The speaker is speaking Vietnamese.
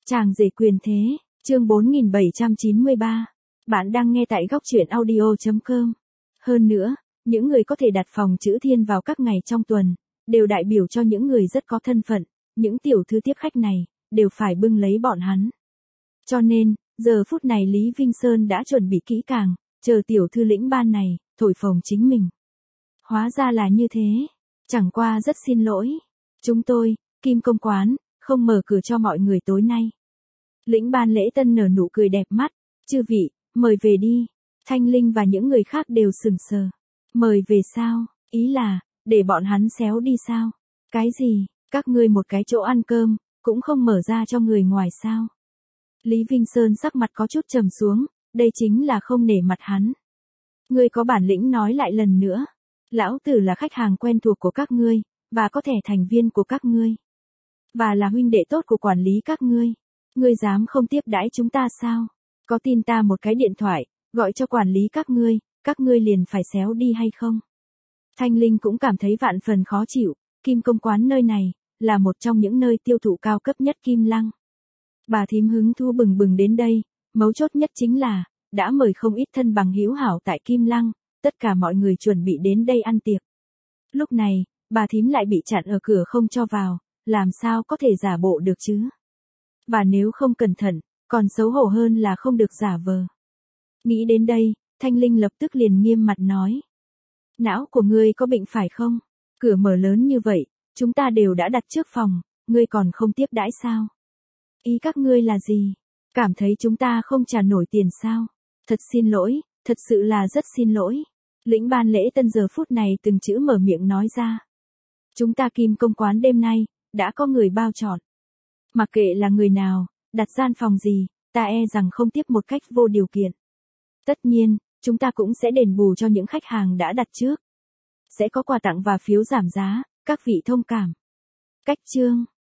Chàng rể quyền thế, chương 4793. Bạn đang nghe tại góc truyện audio.com. Hơn nữa, những người có thể đặt phòng chữ thiên vào các ngày trong tuần, đều đại biểu cho những người rất có thân phận, những tiểu thư tiếp khách này, đều phải bưng lấy bọn hắn. Cho nên, giờ phút này Lý Vinh Sơn đã chuẩn bị kỹ càng, chờ tiểu thư lĩnh ban này, thổi phồng chính mình. Hóa ra là như thế, chẳng qua rất xin lỗi. Chúng tôi, Kim Công Quán, không mở cửa cho mọi người tối nay. Lĩnh ban lễ tân nở nụ cười đẹp mắt, chư vị, mời về đi. Thanh Linh và những người khác đều sững sờ. Mời về sao, ý là, để bọn hắn xéo đi sao? Cái gì, các ngươi một cái chỗ ăn cơm, cũng không mở ra cho người ngoài sao? Lý Vinh Sơn sắc mặt có chút trầm xuống, đây chính là không nể mặt hắn. Ngươi có bản lĩnh nói lại lần nữa. Lão tử là khách hàng quen thuộc của các ngươi, và có thẻ thành viên của các ngươi. Và là huynh đệ tốt của quản lý các ngươi. Ngươi dám không tiếp đãi chúng ta sao? Có tin ta một cái điện thoại, gọi cho quản lý các ngươi liền phải xéo đi hay không? Thanh Linh cũng cảm thấy vạn phần khó chịu, Kim Công Quán nơi này, là một trong những nơi tiêu thụ cao cấp nhất Kim Lăng. Bà thím hứng thú bừng bừng đến đây, mấu chốt nhất chính là, đã mời không ít thân bằng hữu hảo tại Kim Lăng, tất cả mọi người chuẩn bị đến đây ăn tiệc. Lúc này, bà thím lại bị chặn ở cửa không cho vào, làm sao có thể giả bộ được chứ? Và nếu không cẩn thận, còn xấu hổ hơn là không được giả vờ. Nghĩ đến đây, Thanh Linh lập tức liền nghiêm mặt nói. Não của ngươi có bệnh phải không? Cửa mở lớn như vậy, chúng ta đều đã đặt trước phòng, ngươi còn không tiếp đãi sao? Ý các ngươi là gì? Cảm thấy chúng ta không trả nổi tiền sao? Thật xin lỗi, thật sự là rất xin lỗi. Lĩnh ban lễ tân giờ phút này từng chữ mở miệng nói ra. Chúng ta Kim Công Quán đêm nay, đã có người bao chọn. Mặc kệ là người nào, đặt gian phòng gì, ta e rằng không tiếp một cách vô điều kiện. Tất nhiên, chúng ta cũng sẽ đền bù cho những khách hàng đã đặt trước. Sẽ có quà tặng và phiếu giảm giá, các vị thông cảm. Cách chương.